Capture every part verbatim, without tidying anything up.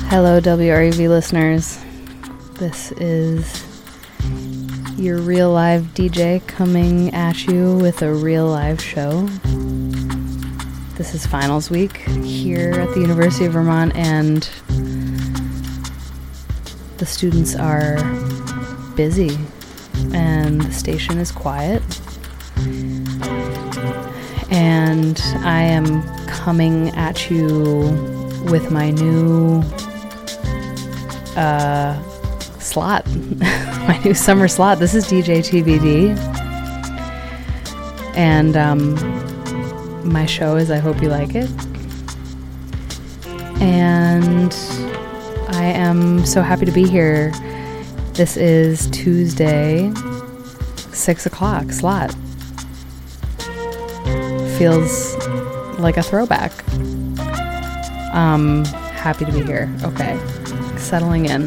Hello, W R U V listeners. This is your real live D J coming at you with a real live show. This is finals week here at the University of Vermont, and the students are busy, and the station is quiet. And I am coming at you with my new uh, slot, my new summer slot. This is D J T B D, and um, my show is I Hope You Like It. And I am so happy to be here. This is Tuesday, six o'clock slot. Feels like a throwback. Um, happy to be here. Okay, settling in.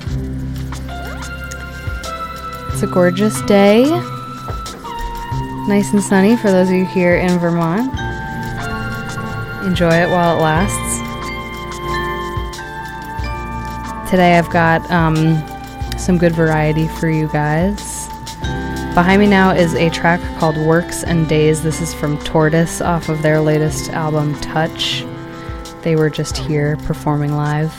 It's a gorgeous day. Nice and sunny for those of you here in Vermont. Enjoy it while it lasts. Today I've got um, some good variety for you guys. Behind me now is a track called Works and Days. This is from Tortoise off of their latest album, Touch. They were just here performing live,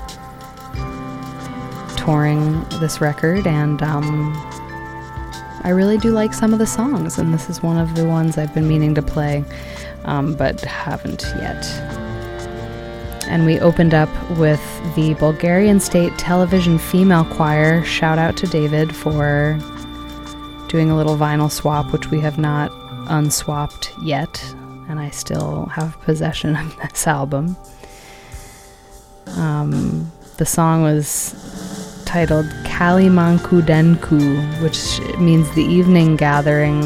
touring this record, and um, I really do like some of the songs, and this is one of the ones I've been meaning to play, um, but haven't yet. And we opened up with the Bulgarian State Television Female Choir. Shout out to David for doing a little vinyl swap, which we have not unswapped yet, and I still have possession of this album. Um, the song was titled Kalimankudenku, which means the evening gathering.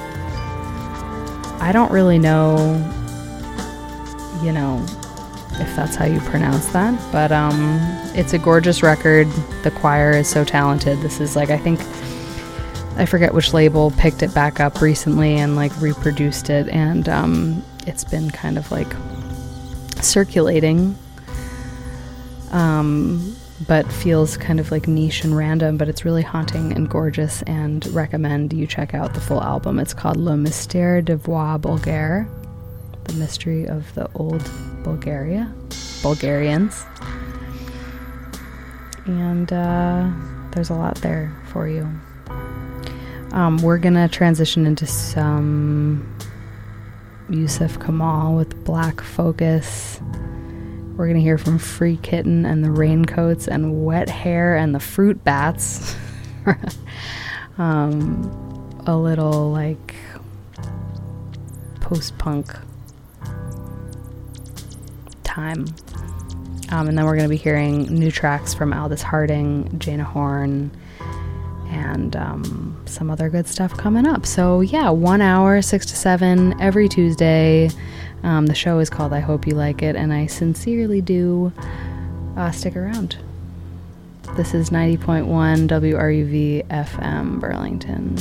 I don't really know, you know, if that's how you pronounce that, but um, it's a gorgeous record. The choir is so talented. This is like, I think, I forget which label picked it back up recently and like reproduced it, and um, it's been kind of like circulating, um, but feels kind of like niche and random, but it's really haunting and gorgeous, and recommend you check out the full album. It's called Le Mystère des Voix Bulgares, the mystery of the old Bulgaria, Bulgarians, and uh, there's a lot there for you. Um, we're gonna transition into some Yusuf Kamal with Black Focus. We're gonna hear from Free Kitten and the Raincoats and Wet Hair and the Fruit Bats. um, a little like post-punk time. Um, and then we're gonna be hearing new tracks from Aldous Harding, Jana Horn, and um, some other good stuff coming up. So yeah, one hour, six to seven, every Tuesday. Um, the show is called I Hope You Like It, and I sincerely do uh, stick around. This is ninety point one W R U V F M Burlington.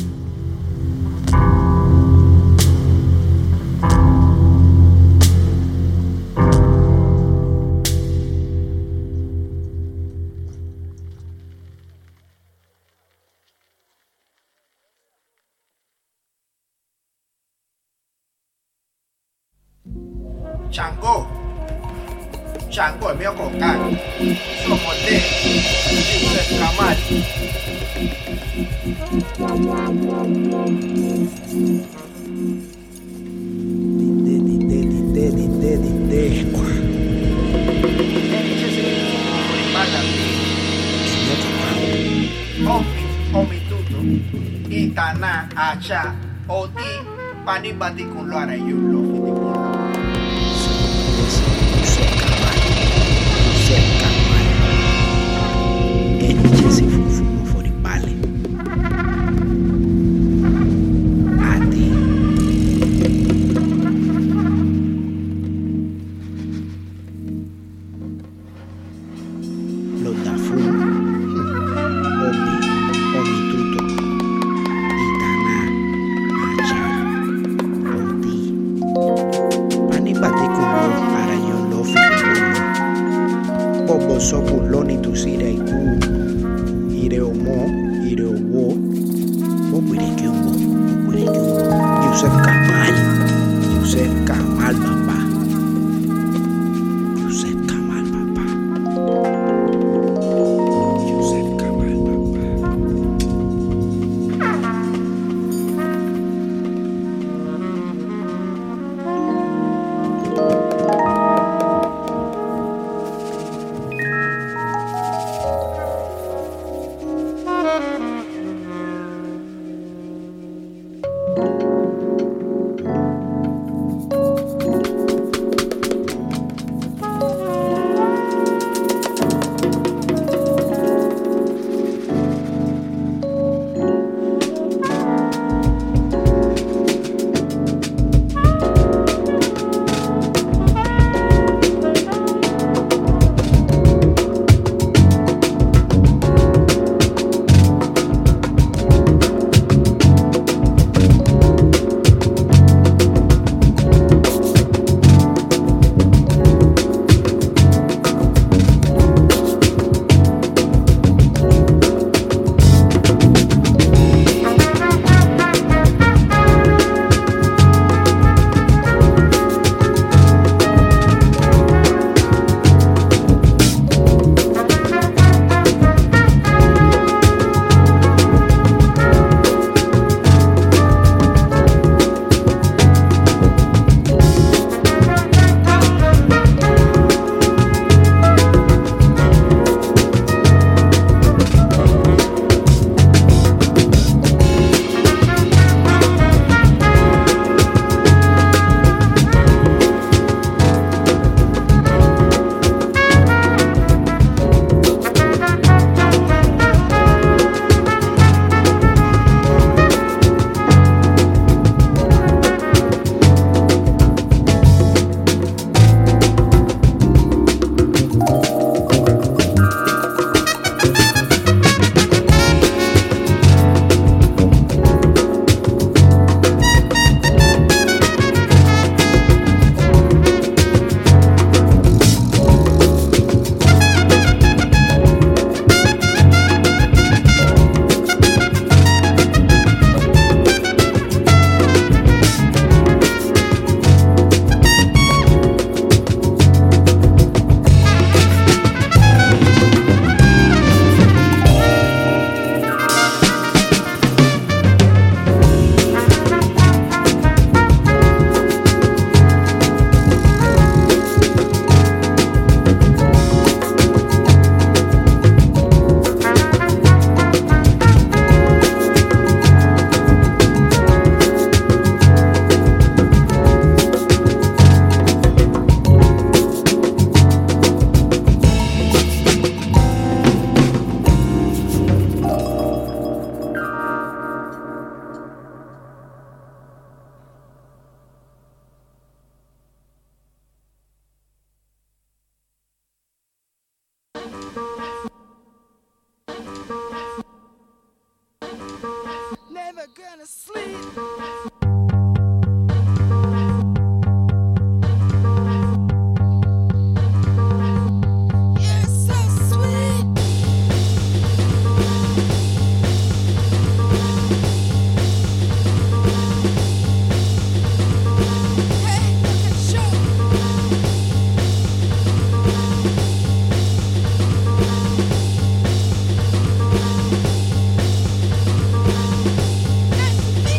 Chango, Chango es mío con Can, somos de Yusef Kamal. Omi, omi tutu, itana, acha, oti, panipati kun lo ara yulo, fitikulo. Itana, Acha, Oti. soku loni tu sire iku ire omo ire owo mo pire ki omo mo pire ki omo Yusef Kamal Yusef Kamal papa Yusef Kamal papa Yusef Kamal papa gonna sleep. You're so sweet. Hey, look at you. Nice to meet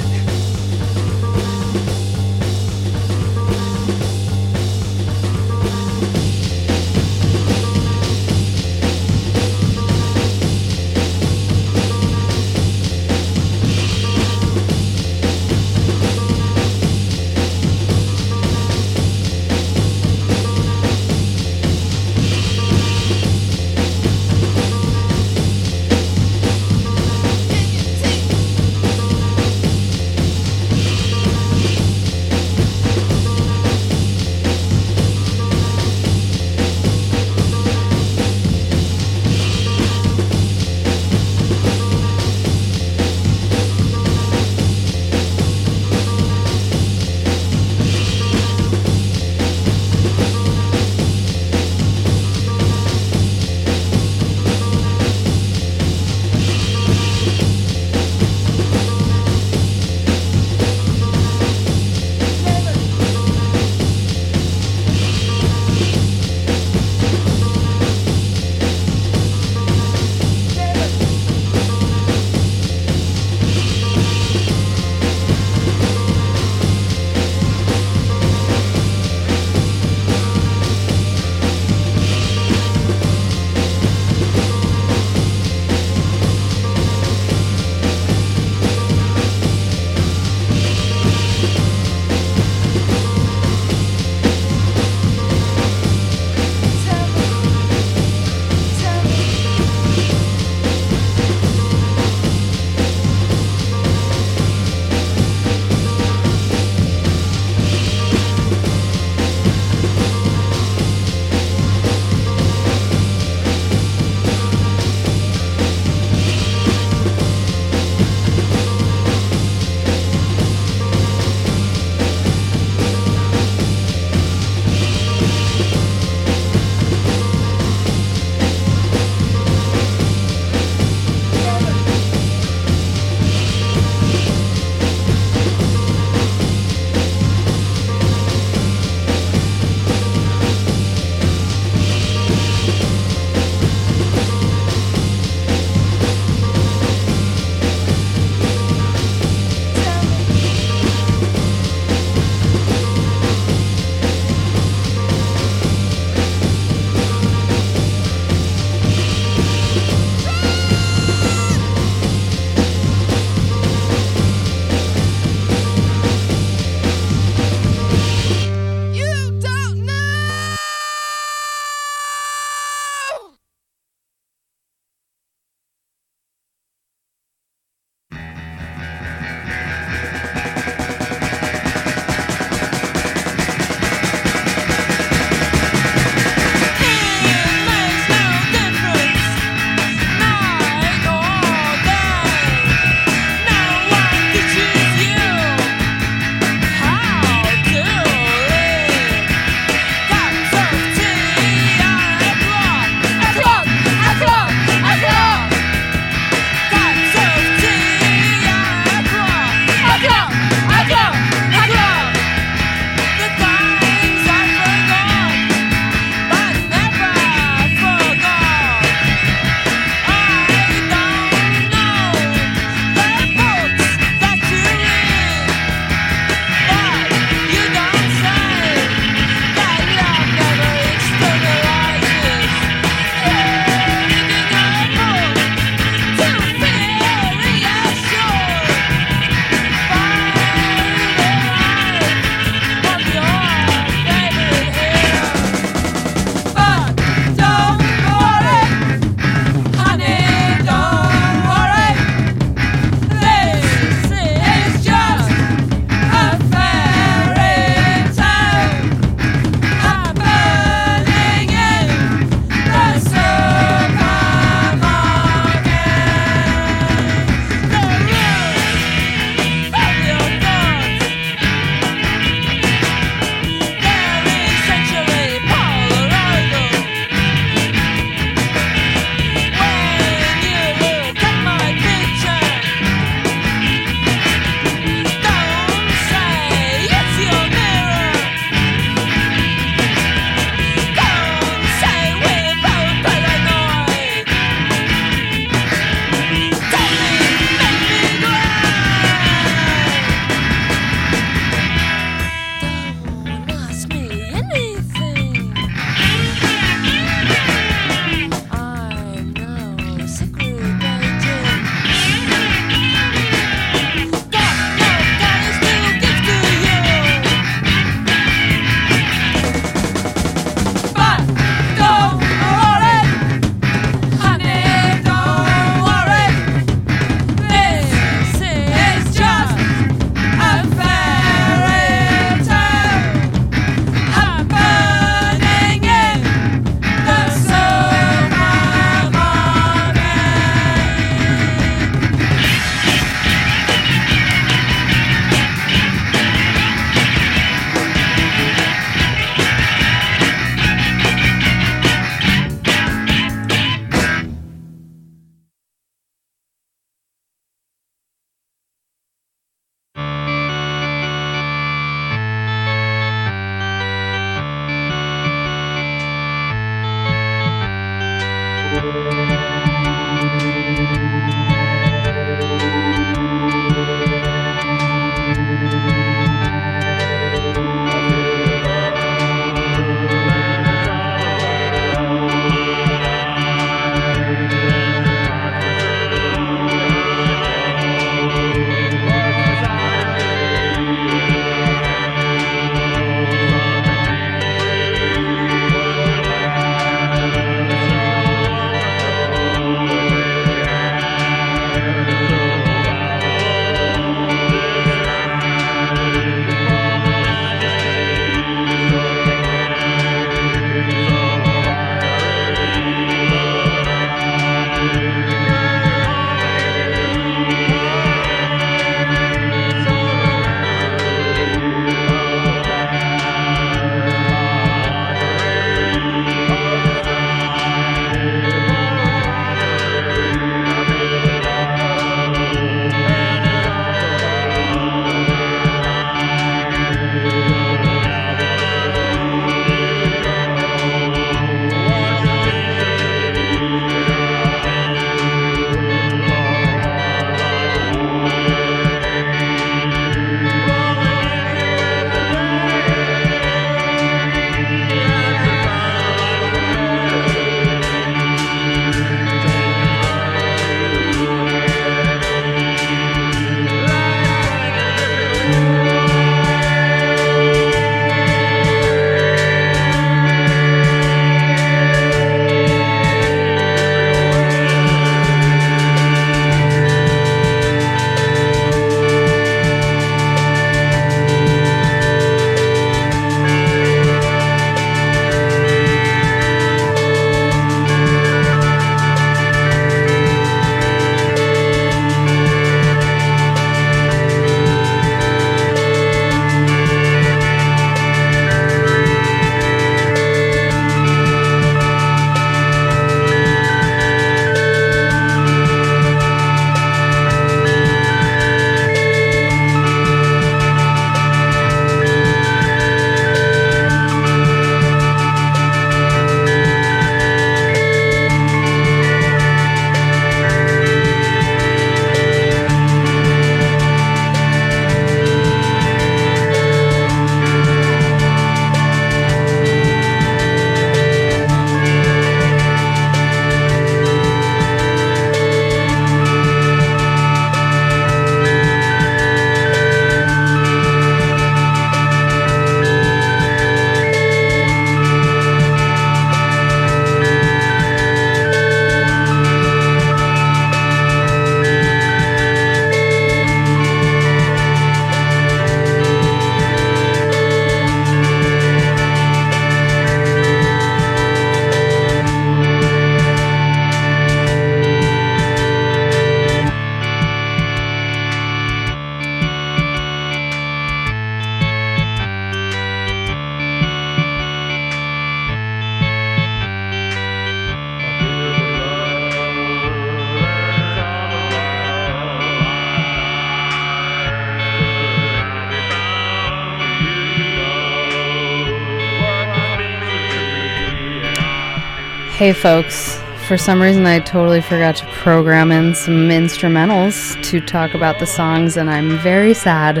Hey folks, for some reason I totally forgot to program in some instrumentals to talk about the songs, and I'm very sad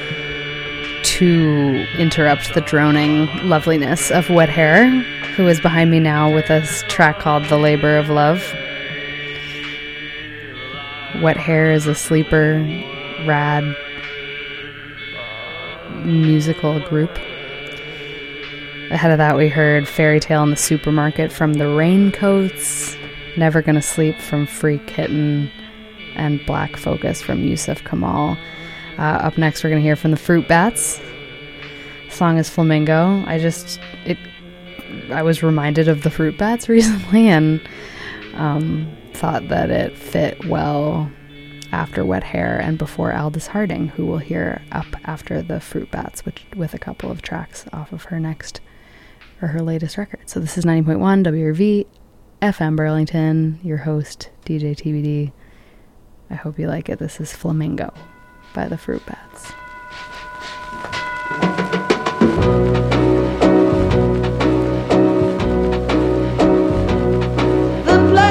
to interrupt the droning loveliness of Wet Hair, who is behind me now with a track called The Labor of Love. Wet Hair is a sleeper, rad musical group. Ahead of that, we heard Fairy Tale in the Supermarket from the Raincoats, Never Gonna Sleep from Free Kitten, and Black Focus from Yusuf Kamal. Uh, up next, we're going to hear from the Fruit Bats. The song is Flamingo. I just, it, I was reminded of the Fruit Bats recently and um, thought that it fit well after Wet Hair and before Aldous Harding, who we'll hear up after the Fruit Bats, which with a couple of tracks off of her next, or her latest record. So this is ninety point one W R V F M Burlington, your host, D J T B D. I hope you like it. This is Flamingo by the Fruit Bats. The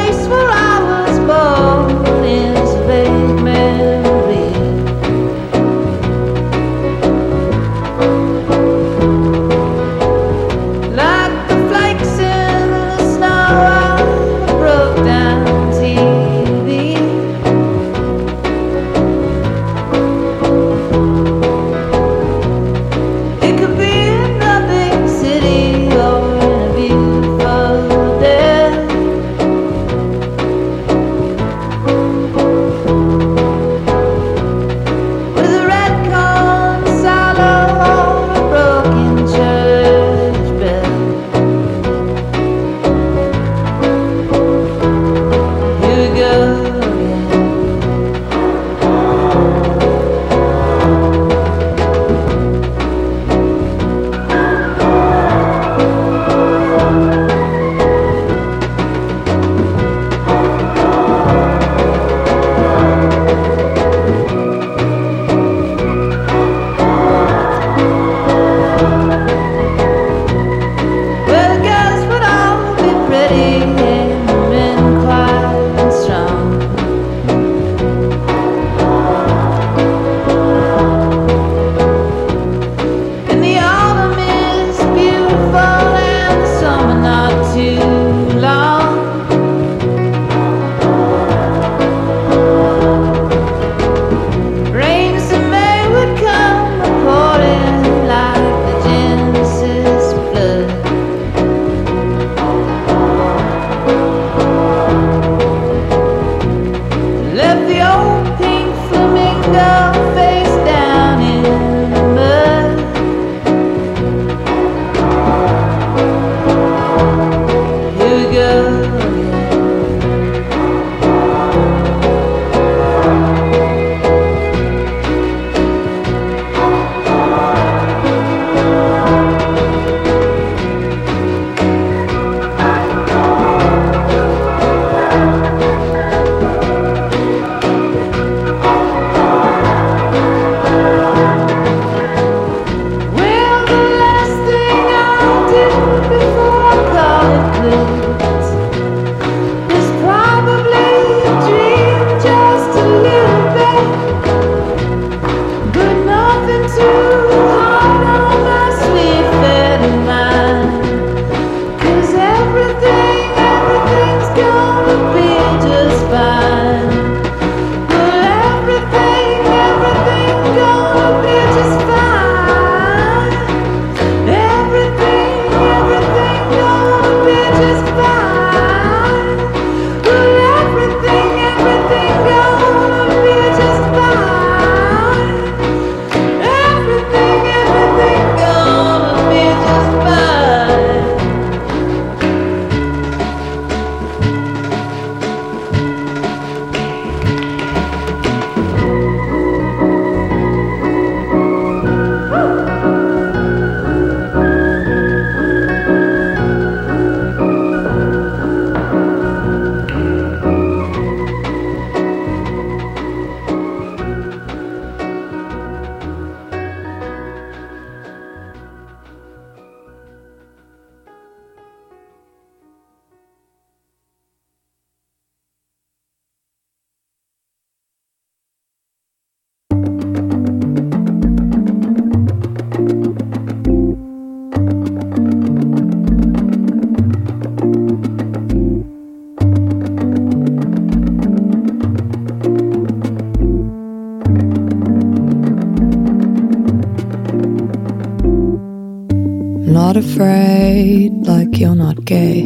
not afraid, like you're not gay.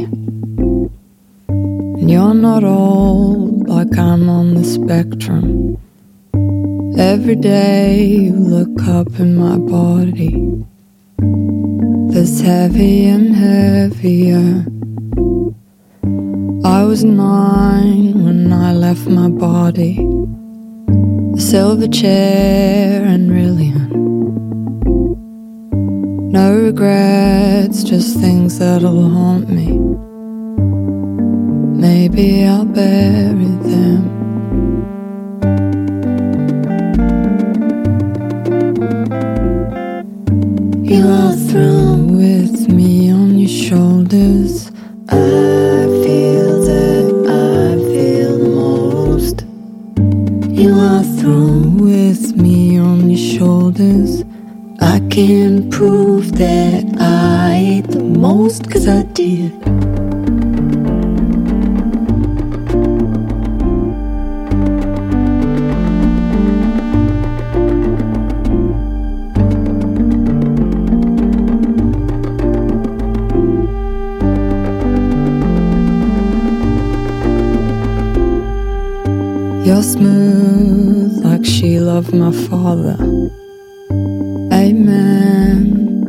And you're not old, like I'm on the spectrum. Every day you look up in my body, that's heavy and heavier. I was nine when I left my body, a silver chair and brilliant. No regrets, just things that'll haunt me. Maybe I'll bury them. You are through with me on your shoulders. I feel that I feel the most. You are through with me on your shoulders. I can prove that I ate the most, 'cause I did. You're smooth like Sheila of my father. Amen.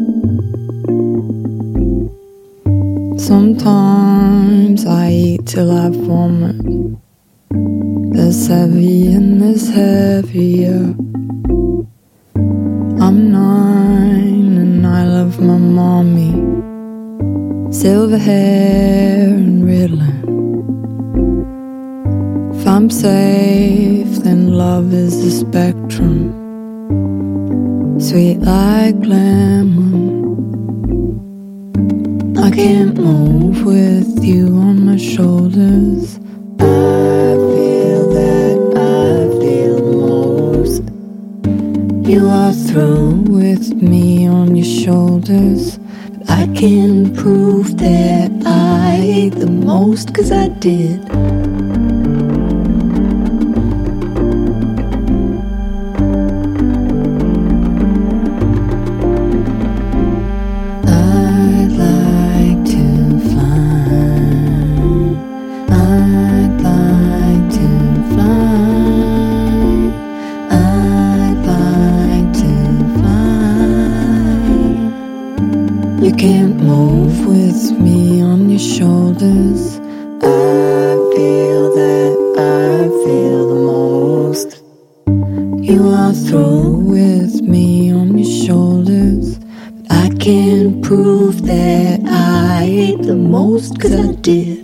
Sometimes I eat till I vomit. There's heavy and there's heavier. I'm nine and I love my mommy. Silver hair and riddling. If I'm safe, then love is the spectrum. Sweet like lemon. I can't move with you on my shoulders. I feel that I feel the most. You are through with me on your shoulders. But I can prove that I ate the most, 'cause I did. You can't move with me on your shoulders. I feel that I feel the most. You are through with me on your shoulders. But I can't prove that I ate the most, 'cause I did.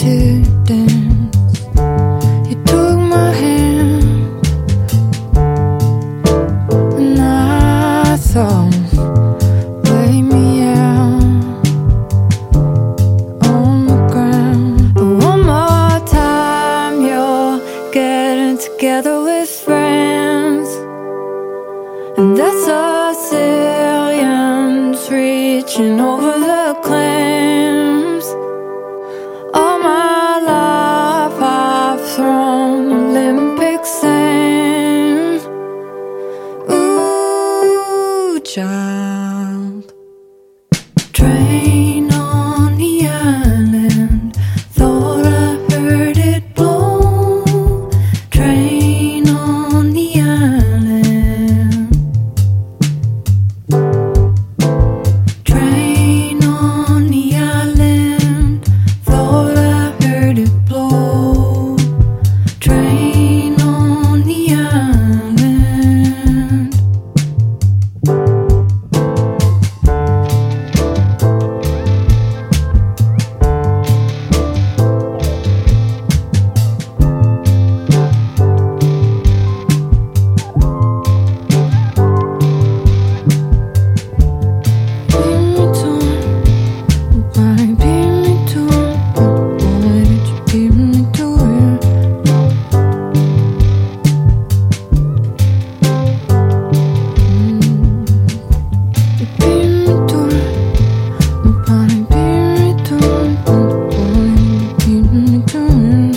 to dance. You took my hand, and I thought, lay me out on the ground. But one more time, you're getting together with friends, and that's us aliens reaching over the clams. All my life I've thrown Olympic sand. Ooh, child. Train on the island, thought I heard it blow. Train on the island. Train on the island, thought I heard it blow. Train on the island. Beam me torn, body beam me torn, but why did you beam me to it? You beam me torn, my body beam me torn, but why did you beam me to it?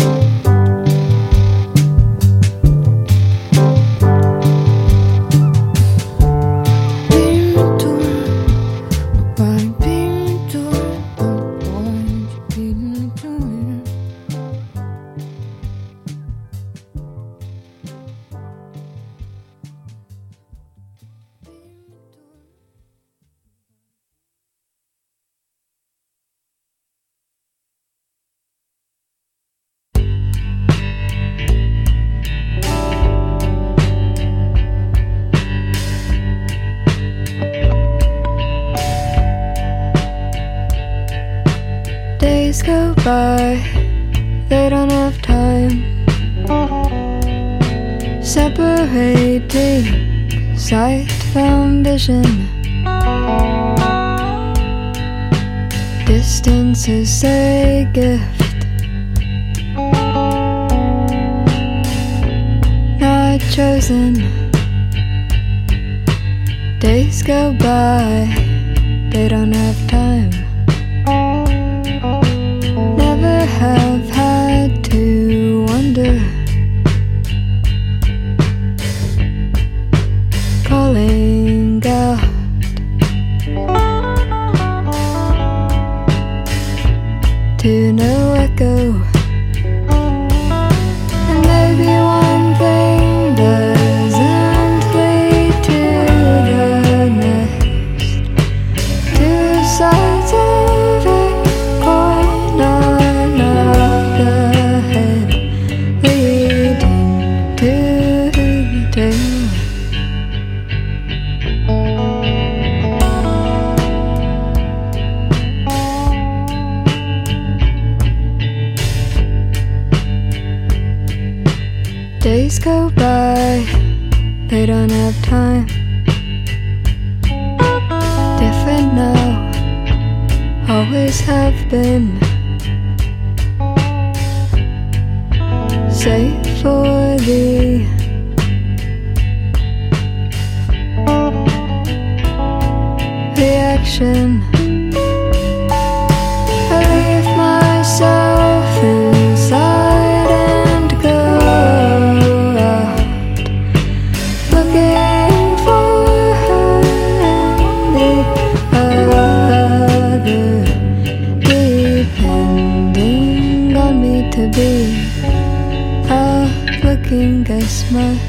Beam me torn, my body beam me torn, but why did you beam me to it? Days go by, they don't have time. Separating sight from vision. Distance is a gift, not chosen. Days go by, they don't have time. Never have had to wonder. Calling out to no echo. And maybe one thing doesn't lead to the next. Two sides of a coin, another head leading to the tail. Days go by, they don't have time. Different now, always have been. Save for the reaction. I leave myself inside and go out, looking for her and the other, depending on me to be out looking as much.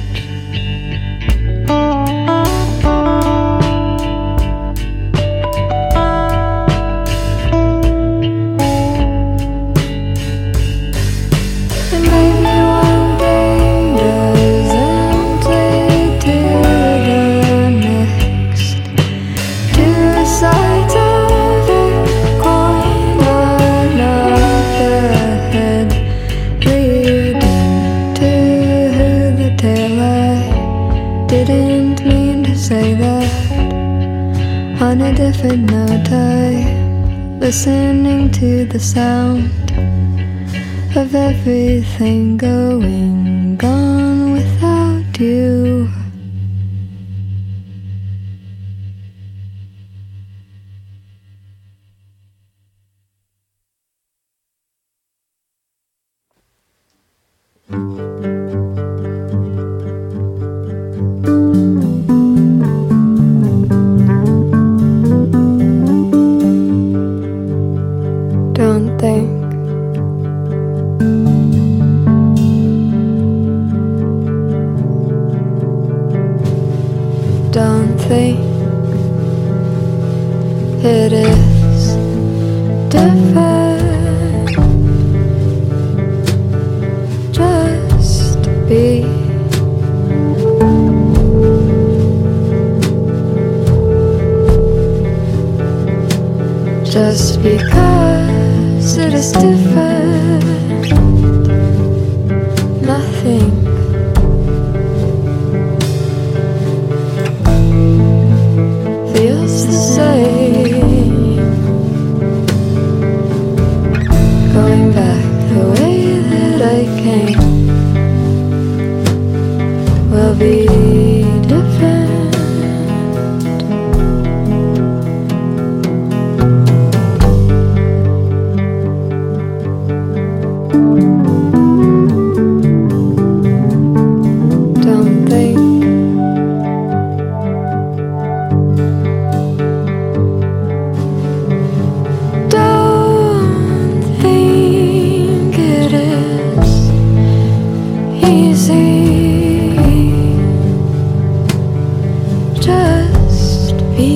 And maybe one thing doesn't lead to the next. Two sides of a coin, another listening to the sound of everything going on without you. Don't think Don't think it is different. Just be. Just because it is different, nothing feels the same. Going back the way that I came will be different. Don't think Don't think it is easy. Just be.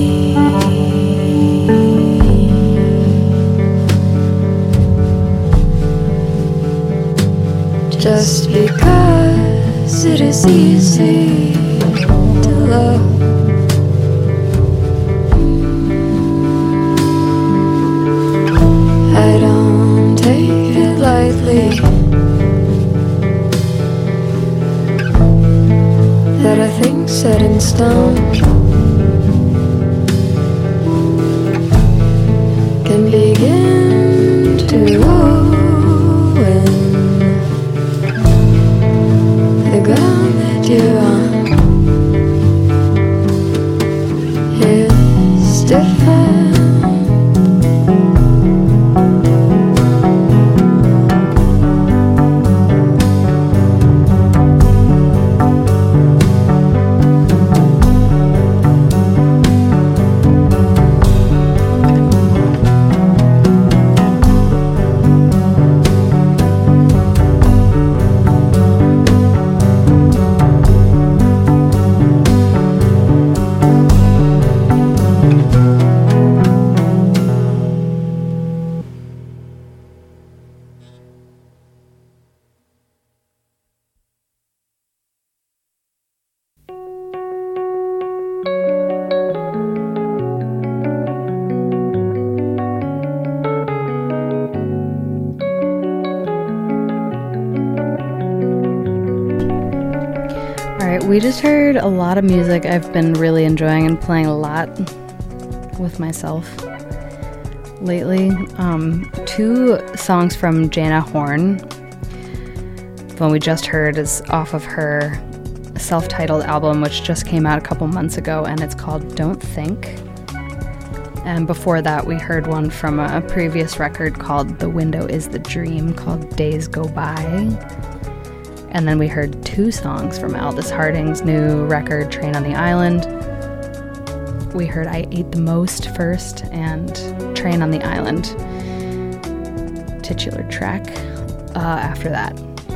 Just because it is easy to love. I don't take it lightly that I think set in stone can begin to ruin the ground that you're on is different. We just heard a lot of music I've been really enjoying and playing a lot with myself lately. Um, two songs from Jana Horn. The one we just heard is off of her self-titled album, which just came out a couple months ago, and it's called Don't Think. And before that, we heard one from a previous record called The Window is the Dream, called Days Go By. And then we heard two songs from Aldous Harding's new record, Train on the Island. We heard I Ate the Most first, and Train on the Island, titular track, uh, after that.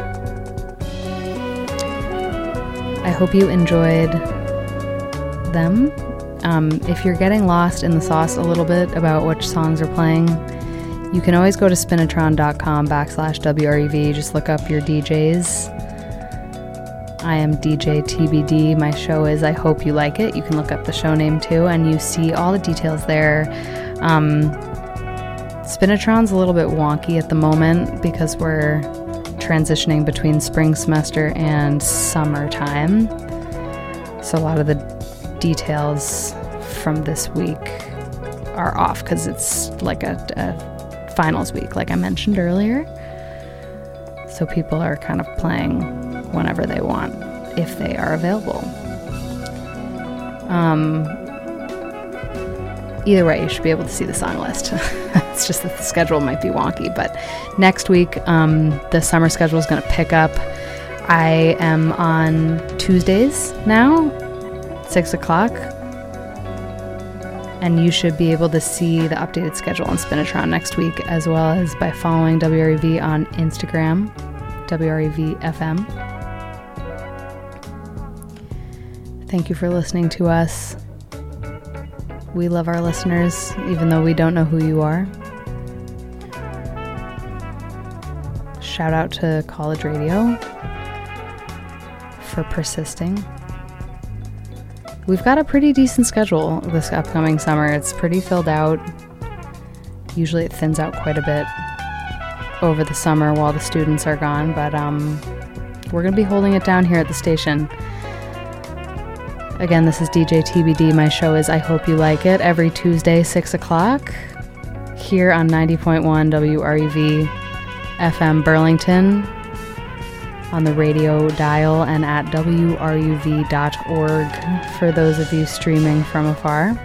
I hope you enjoyed them. Um, if you're getting lost in the sauce a little bit about which songs are playing, you can always go to spinatron.com backslash WREV. Just look up your D Js. I am D J T B D. My show is I Hope You Like It. You can look up the show name too, and you see all the details there. Um, Spinatron's a little bit wonky at the moment because we're transitioning between spring semester and summertime. So a lot of the details from this week are off because it's like a, a finals week, like I mentioned earlier. So people are kind of playing whenever they want, if they are available. Um, either way, you should be able to see the song list. It's just that the schedule might be wonky. But next week, um, the summer schedule is going to pick up. I am on Tuesdays now, six o'clock. And you should be able to see the updated schedule on Spinatron next week, as well as by following W R E V on Instagram, W R E V F M. Thank you for listening to us. We love our listeners, even though we don't know who you are. Shout out to College Radio for persisting. We've got a pretty decent schedule this upcoming summer. It's pretty filled out. Usually it thins out quite a bit over the summer while the students are gone, but um, we're going to be holding it down here at the station. Again, this is D J T B D. My show is I Hope You Like It, every Tuesday, six o'clock, here on ninety point one W R E V F M Burlington, on the radio dial, and at W R U V dot org for those of you streaming from afar.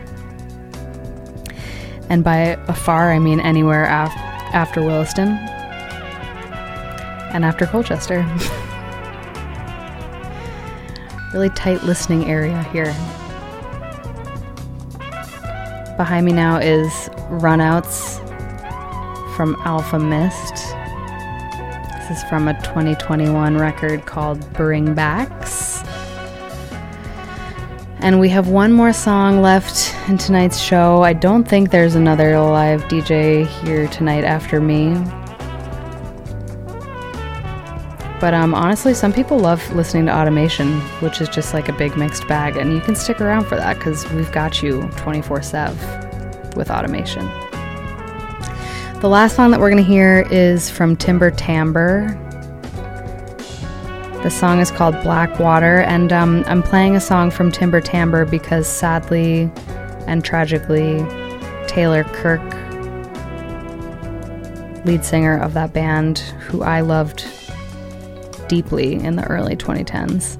And by afar, I mean anywhere af- after Williston and after Colchester. Really tight listening area here. Behind me now is Runouts from Alpha Mist. This is from a twenty twenty-one record called Bring Backs. And we have one more song left in tonight's show. I don't think there's another live D J here tonight after me. But um, honestly, some people love listening to Automation, which is just like a big mixed bag. And you can stick around for that because we've got you twenty-four seven with Automation. The last song that we're going to hear is from Timber Timbre. The song is called Blackwater, and um, I'm playing a song from Timber Timbre because sadly and tragically, Taylor Kirk, lead singer of that band, who I loved deeply in the early twenty tens,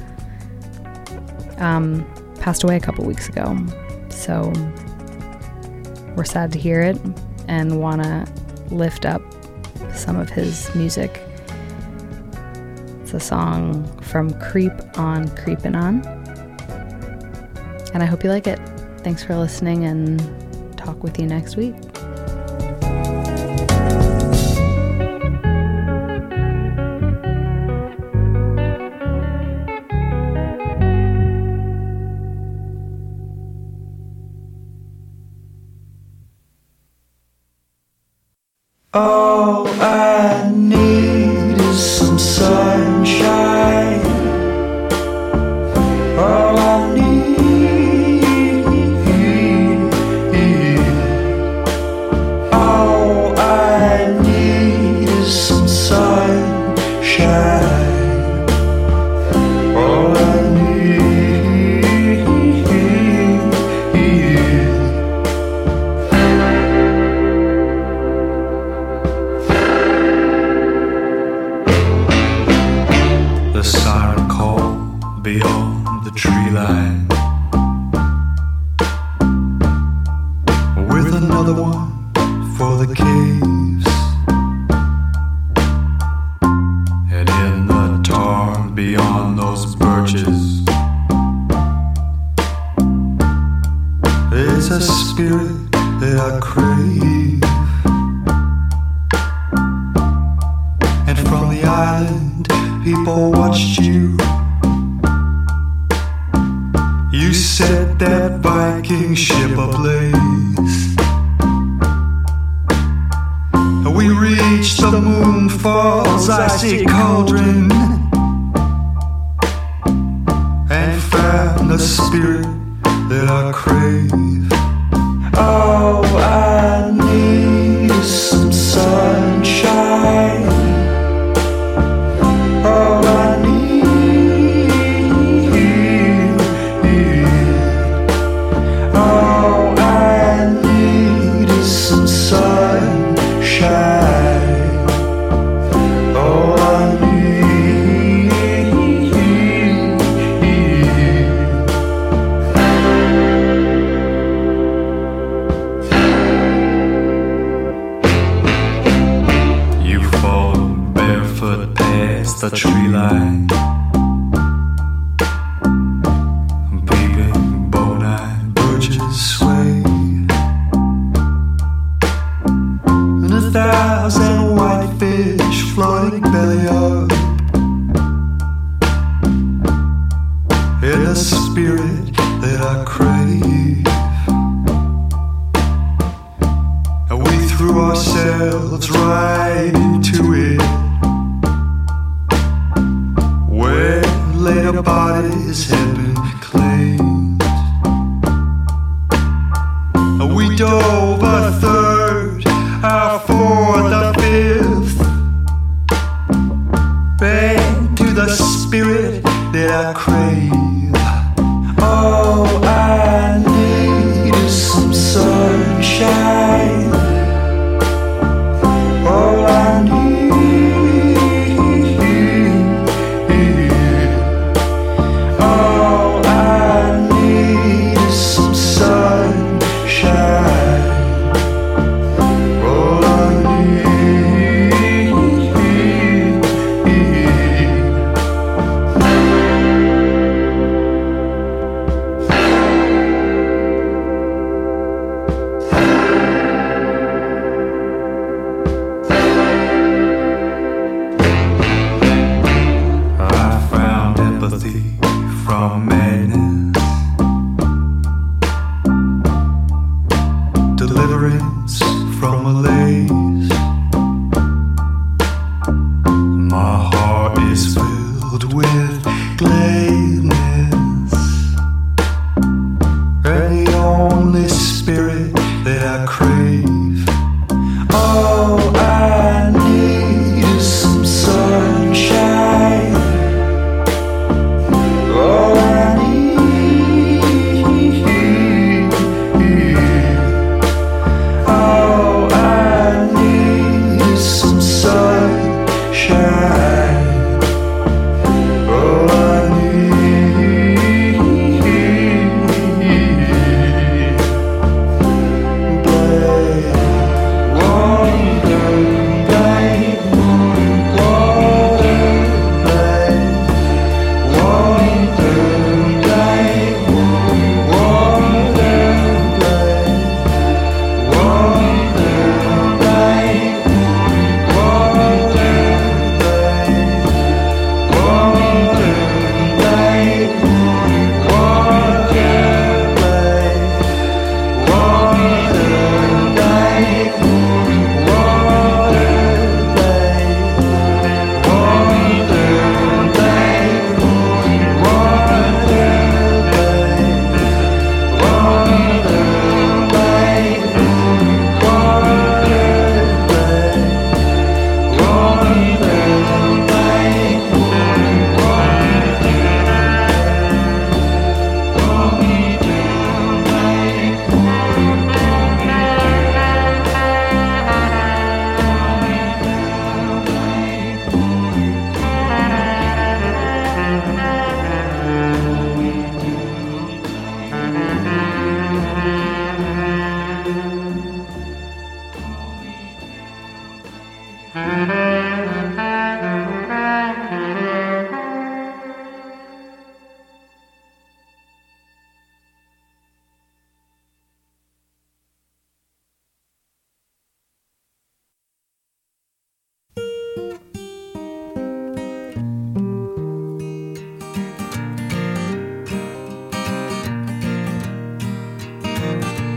um, passed away a couple weeks ago. So we're sad to hear it and want to lift up some of his music. It's a song from Creep on Creepin' On. And I hope you like it. Thanks for listening, and talk with you next week. All I need is some sunshine. All I need, all I need is some sunshine. All I need. The siren call beyond the tree line, with another one for the caves, and in the tar beyond those birches, there's a spirit that I crave. And from the island people watched you. You set that Viking ship ablaze. We reached the moon falls icy cauldron and found the spirit that I crave. All I need is some sunshine. All I need, all I need. the tree line. Peeping bone-eyed birches sway, and a thousand whitefish floating belly up in the spirit that I crave. And we threw ourselves right into it, where later bodies had been claimed. And we dove a third, our fourth, a fifth, back to the spirit that I crave. All I need is some sunshine. All I need, all I need is some sunshine. All I need. From madness, deliverance from malaise. My heart is filled with gladness, and the only spirit that I crave. All I need is some sunshine. All I need, all I need is some sunshine. All I need, black water, black water, black water.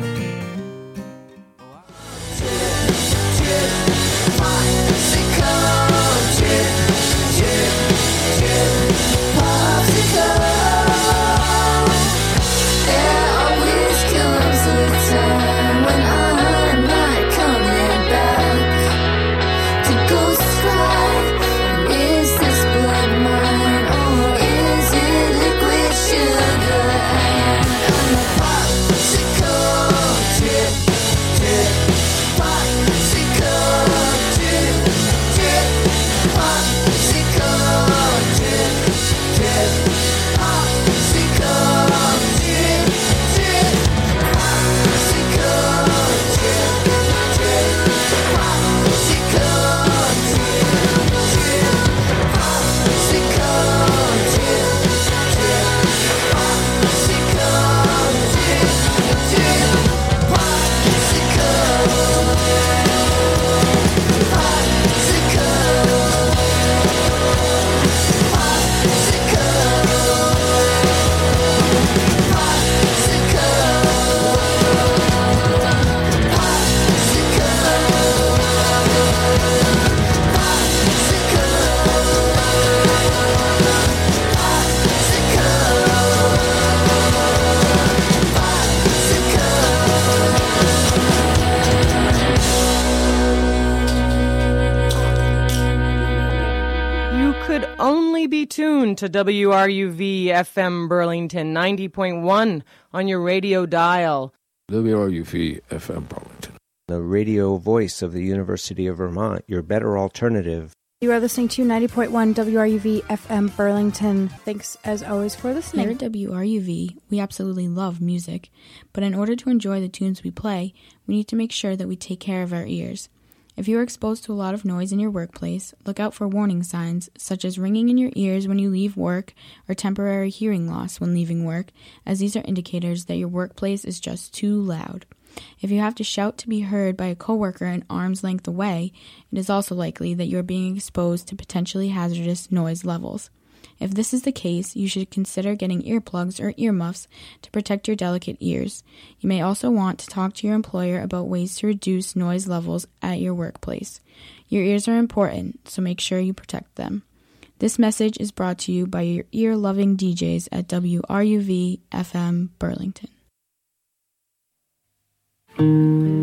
Come could only be tuned to W R U V F M Burlington ninety point one on your radio dial. W R U V F M Burlington. The radio voice of the University of Vermont, your better alternative. You are listening to ninety point one W R U V F M Burlington. Thanks, as always, for listening. Here at W R U V, we absolutely love music, but in order to enjoy the tunes we play, we need to make sure that we take care of our ears. If you are exposed to a lot of noise in your workplace, look out for warning signs, such as ringing in your ears when you leave work or temporary hearing loss when leaving work, as these are indicators that your workplace is just too loud. If you have to shout to be heard by a coworker an arm's length away, it is also likely that you are being exposed to potentially hazardous noise levels. If this is the case, you should consider getting earplugs or earmuffs to protect your delicate ears. You may also want to talk to your employer about ways to reduce noise levels at your workplace. Your ears are important, so make sure you protect them. This message is brought to you by your ear-loving D Js at W R U V F M Burlington.